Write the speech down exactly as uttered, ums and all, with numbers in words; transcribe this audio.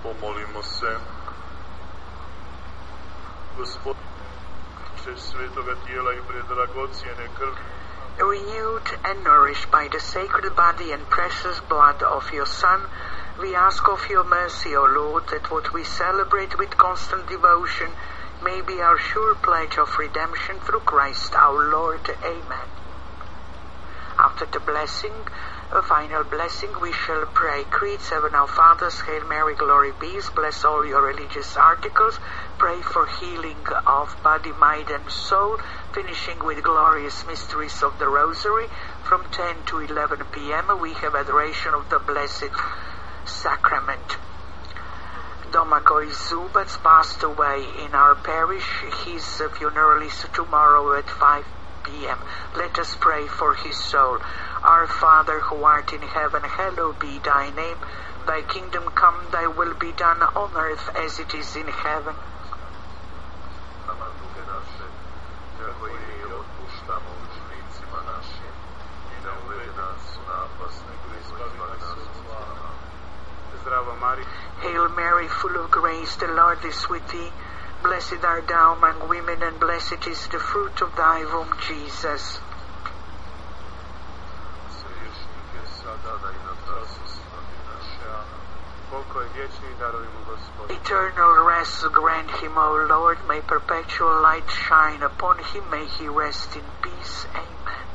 Pomolimo se. Gospod, čest svetoga tijela I predragocjene krvi, renewed and nourished by the sacred body and precious blood of your Son, we ask of your mercy, O Lord, that what we celebrate with constant devotion may be our sure pledge of redemption through Christ our Lord. Amen. After the blessing, a final blessing, we shall pray. Creed seven Our Fathers, Hail Mary, Glory Bees, bless all your religious articles, pray for healing of body, mind and soul, finishing with glorious mysteries of the Rosary. From ten to eleven p.m. we have adoration of the Blessed Sacrament. Domagoj Zubac passed away in our parish. His funeral is tomorrow at five p.m. Let us pray for his soul. Our Father who art in heaven, hallowed be thy name. Thy kingdom come, thy will be done on earth as it is in heaven. Hail Mary, full of grace, the Lord is with thee. Blessed art thou among women, and blessed is the fruit of thy womb, Jesus. Eternal rest grant him, O Lord. May perpetual light shine upon him. May he rest in peace. Amen.